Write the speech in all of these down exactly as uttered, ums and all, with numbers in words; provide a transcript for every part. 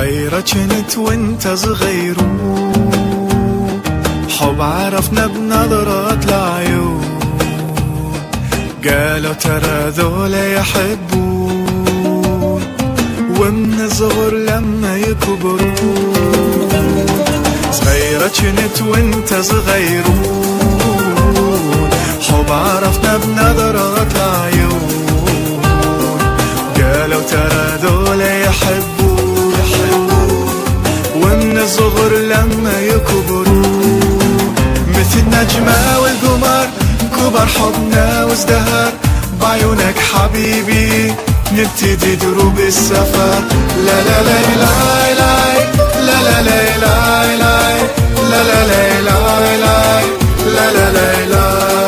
صغيرة كنت وانت صغير، حب عرفنا بنظرات العيون، قالوا ترى ذولا يحبون، ومن الصغر لما يكبرون. صغيرة كنت وانت صغيرون، حب عرفنا بنظرات العيون، قالوا ترى ذولا يحبون، ومن الصغر لما يكبرون. مثل النجمة والقمر كبر حبنا وازدهر، بعيونك حبيبي نبتدي دروب السفر. لا لا لا لا لا لا لا لا لا لا لا لا لا لا لا لا لا لا.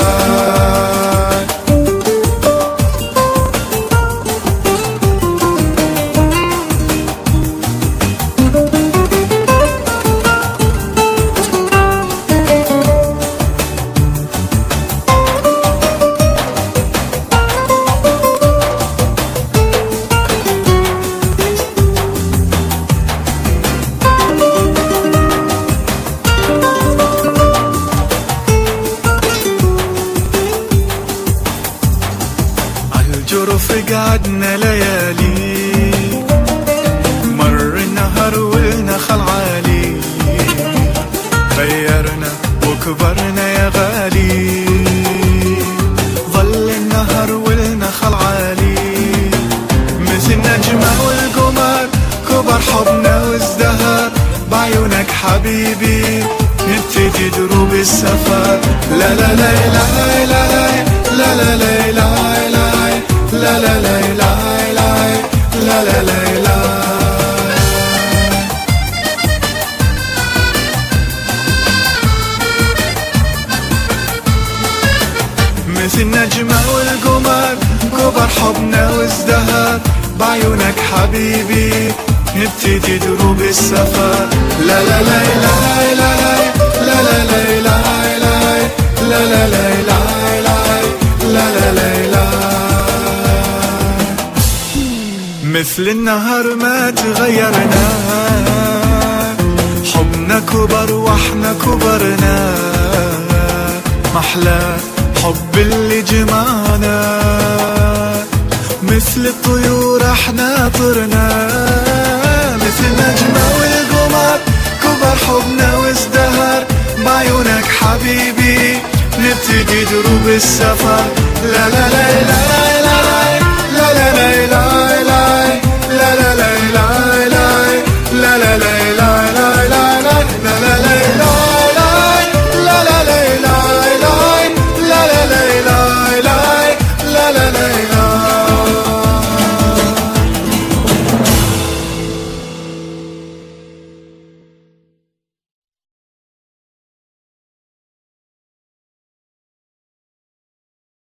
الجرف قعدنا ليالي، مر النهر والنخل عالي، غيرنا وكبرنا يا غالي، ظل النهر والنخل عالي. مثل النجمة والقمر كبر حبنا وازدهر، بعيونك حبيبي نبتدي دروب السفر. لا لا لا لا لا لا لا لا لا لا لا لا لا لا لا لا لا لا. مثل النجمة والقمر كبر حبنا وازدهر، بعيونك حبيبي نبتدي دروب السفر. لا لا لا لا لا لا لا لا لا لا لا لا لا لا لا لا لا. مثل النهر ما تغيرنا، حبنا كبر واحنا كبرنا، محلى حب اللي جمعنا، مثل الطيور احنا طرنا. مثل النجمة والقمر كبر حبنا وازدهر، بعيونك حبيبي نبتدي دروب السفر. لا لا لا لا